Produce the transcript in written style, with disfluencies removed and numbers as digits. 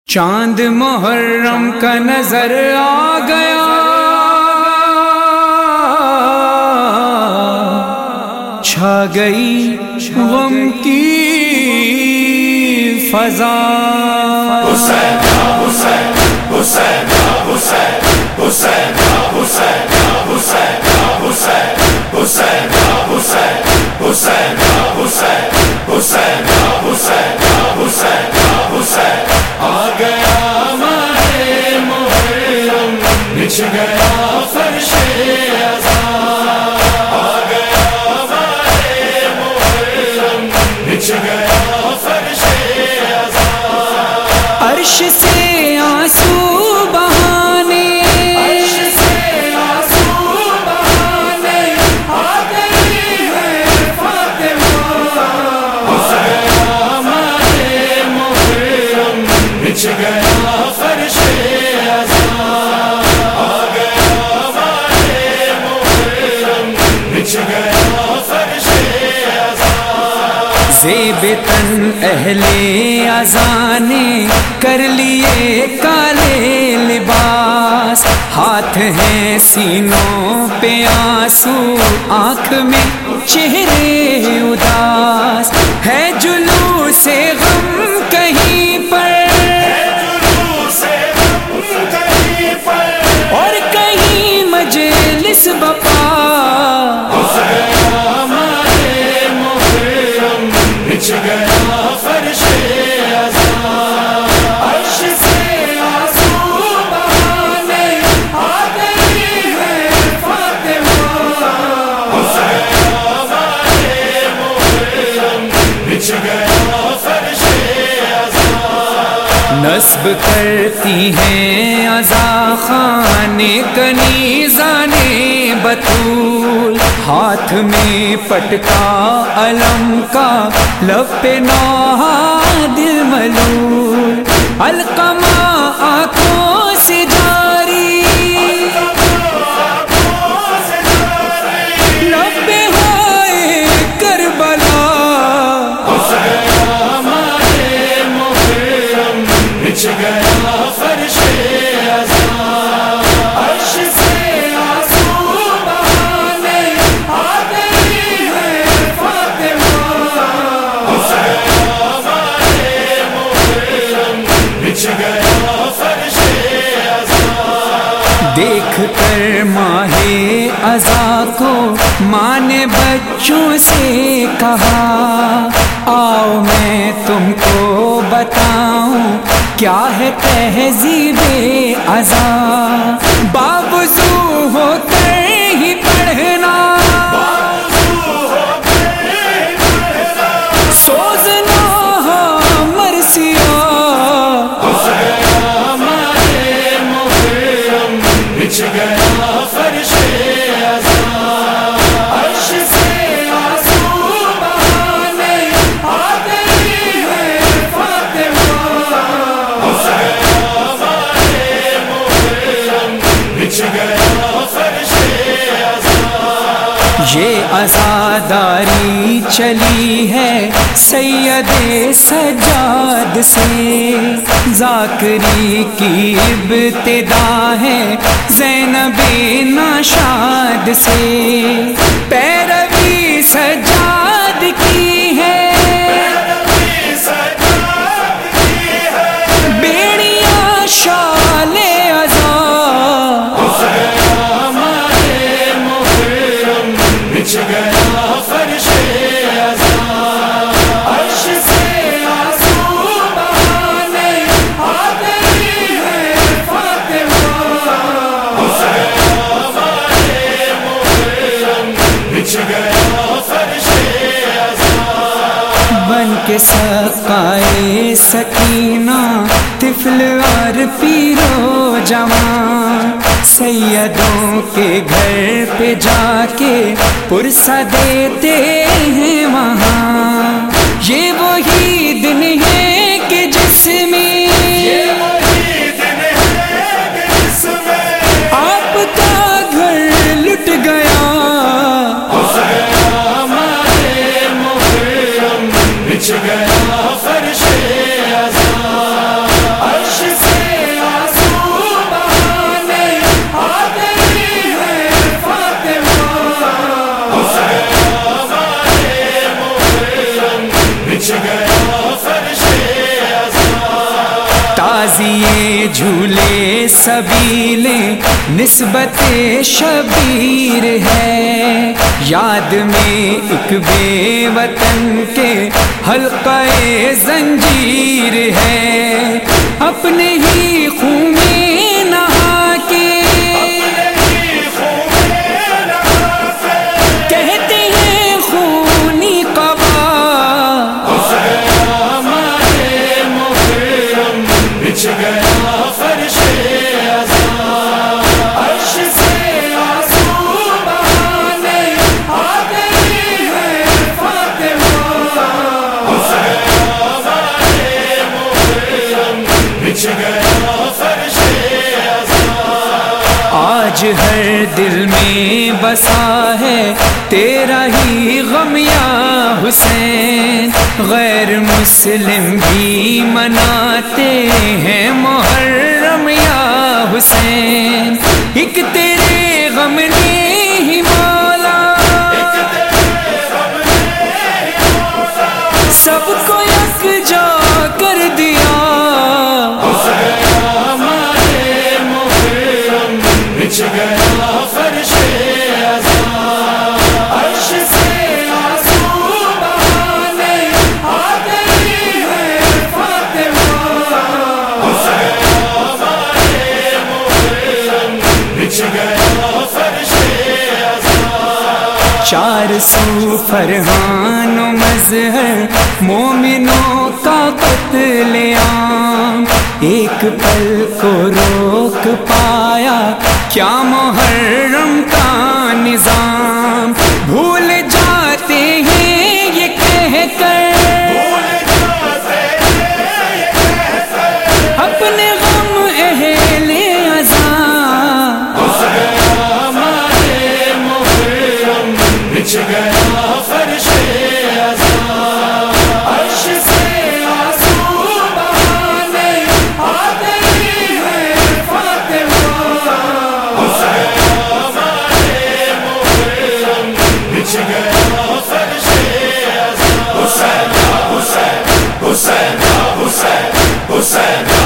چاند محرم کا نظر آ گیا، چھا گئی غم کی فضا۔ حسین حسین حسین حسین حسین حسین حسین حسین حسین حسین حسین حسین حسین حسین حسین حسین آ گیا ماہ محرم، بچھ گیا فرش ازاں، آ گیا ماہ محرم، بچھ گیا فرش ازاں، عرش سے آنسو بہانے، عرش سے آنسو بہانے آ گئی ہے فاطمہ، آ گیا ماہ محرم، بچھ گیا فرش ازاں، آ گیا ماہ محرم، بچھ گیا فرش ازاں، زیب تن اہل ازاں نے کر لیے کالے لباس، ہاتھ ہیں سینوں پہ آنسو، آنکھ میں چہرے اداس، ہے جلوس غم کہیں پر، اور کہیں مجلس بپا، بچھ گیا فرش ازاں، عرش سے آنسو بہانے آ گئی ہے فاطمہ، آ گیا ماہ محرم، بچھ گیا فرش ازاں، نصب کرتی ہیں عزا خانے کنیزان بطول، ہاتھ میں پٹکا علم کا، لب پہ نوحہ دل ملول، علقمہ آنکھوں سے جاری، لب پہ ہوئے کربلا، بچھ گیا فرش ازاں، عرش سے آنسو بہانے آ گئی ہے فاطمہ، آ گیا ماہ محرم، بچھ گیا فرش ازاں، دیکھ کر ماہ عزا کو ماں نے بچوں سے کہا، آؤ میں تم کو بتاؤں کیا ہے تہذیب عزا، باوضو ہو کر ہی پڑھنا، سوزنا مرثیہ، بچھ گیا فرش ازاں، عرش سے آنسو بہانے آ گئی ہے فاطمہ، آ گیا ماہ محرم، بچھ گیا فرش ازاں، یہ عزاداری چلی ہے سید سجاد سے، ذاکری کی ابتدا ہے زینب ناشاد سے، پیروی سجاد کی ہے، بیڑیاں شال عزا، بچھ گیا فرش ازاں، عرش سے آنسو بہانے آ گئی ہے فاطمہ، آ گیا ماہ محرم، بچھ گیا فرش ازاں، بن کے سقائے سکینہ طفل اور پیرو جوان، سیدوں کے گھر پہ جا کے پرسہ دیتے ہیں وہاں، یہ وہی دن ہے کہ جس میں آپ کا گھر لٹ گیا، بچھ گیا فرش ازاں، عرش بازی جھولے سبیلیں نسبت شبیر ہے، یاد میں ایک بے وطن کے حلقہ زنجیر ہے، اپنے ہی خون میں نہا کے کہتے ہیں خونی قبا، بچھ گیا فرش عزا، عرش سے آنسو بہانے آ گئی ہے فاطمہ، بچھ گیا فرش عزا۔ آج ہر دل میں بسا ہے تیرا ہی غم یا حسین، غیر مسلم بھی مناتے ہیں محرم یا حسین، ایک تیرے غم نے ہی مولا سب کو یکجا کر دیا، بچھ گیا فرش عزا، عرش سے آنسو بہانے آ گئی ہے فاطمہ، بچھ گیا فرش عزا۔ 400 فرحان و مظہر مومنوں کا قتل عام، ایک پل کو روک پایا کیا محرم کا نظام، بھول جاتے ہیں یہ کہہ کر اپنے غم اہل عزا، بچھ گیا فرش عزا، عرش سے آنسو بہانے آ گئی ہے فاطمہ، بچھ گیا فرش عزا۔ حسین حسین حسین حسین حسین